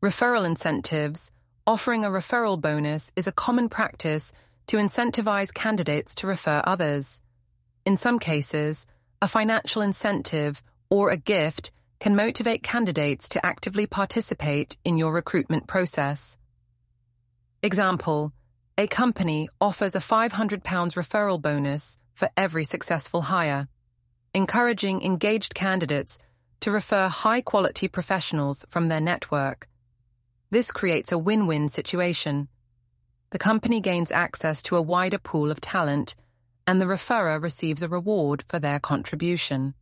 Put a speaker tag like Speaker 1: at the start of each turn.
Speaker 1: Referral incentives. Offering a referral bonus is a common practice to incentivize candidates to refer others. In some cases, a financial incentive or a gift can motivate candidates to actively participate in your recruitment process. Example, a company offers a £500 referral bonus for every successful hire, encouraging engaged candidates to refer high-quality professionals from their network. This creates a win-win situation. The company gains access to a wider pool of talent, and the referrer receives a reward for their contribution.